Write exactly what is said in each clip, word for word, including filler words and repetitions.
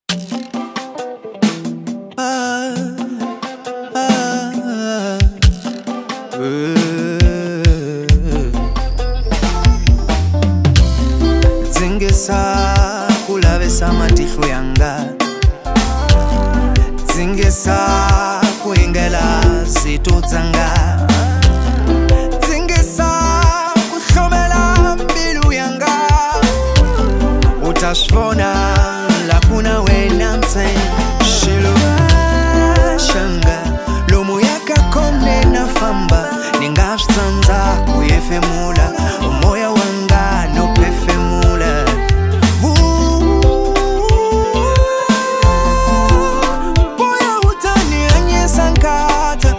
Ah, ah, uh. Dzingesa kulavesa matihlo yanga, dzingesa kuingela zito dzanga, dzingesa kuhlobela mbilu yanga. Utashvona lakuna wena nse shiluwa shanga lomu yakakone na famba ningashtanza kuyefemula umoya wanga no pefemula. Boya utani anye sankata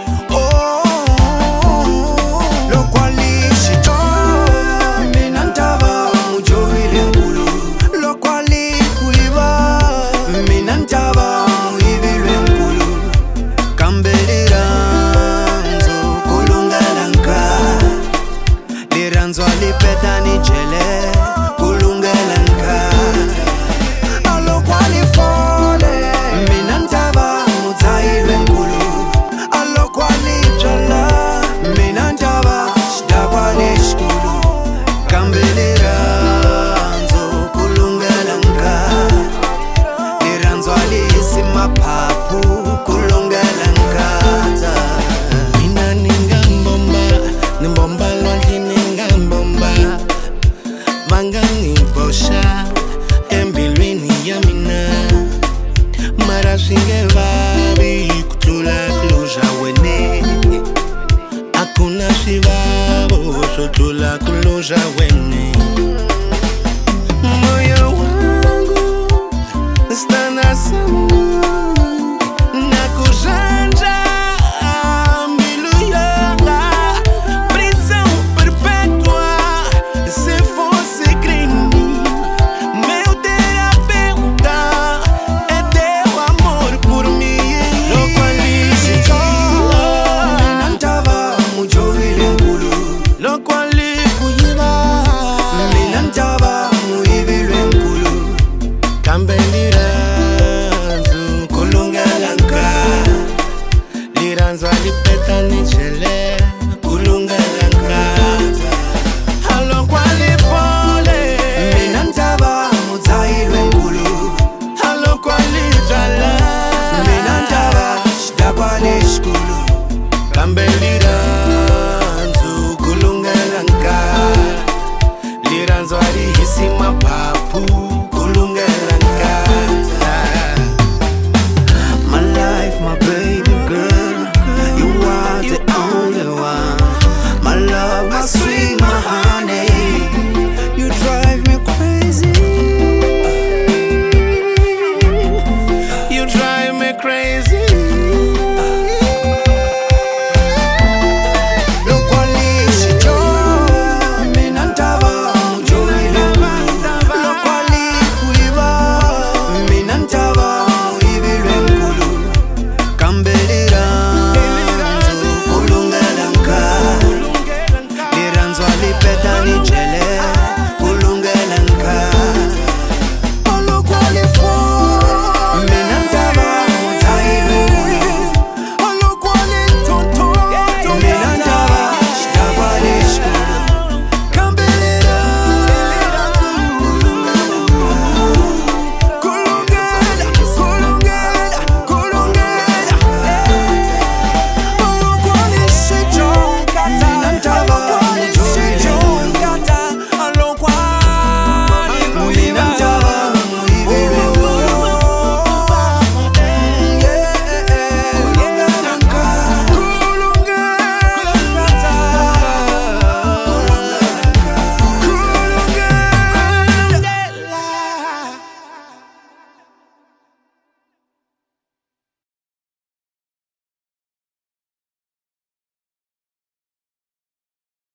lokwali shito minantava mujohile nkulu, lokwali kuiva minantava muivilwe nkulu. Kambelira nzo kulungalanka liranzo alipeta ni jele kulungalanka. Alokwali fole minantava mutailwe nkulu, alokwali jala minantava shdakwali shkulu. Kambelira nzo kulungalanka liranzo alisi mapapu kulungalanka. Mina ninga mbomba, nimbomba lonji ninga mbomba. Manga nibosha, embilweni ya mina. Mara singe vabi, kutula kluja wene. Hakuna shivabo, sotula kluja wene. Moyo wangu, stana samu, nakujanja. Liranzo alipeta ni chele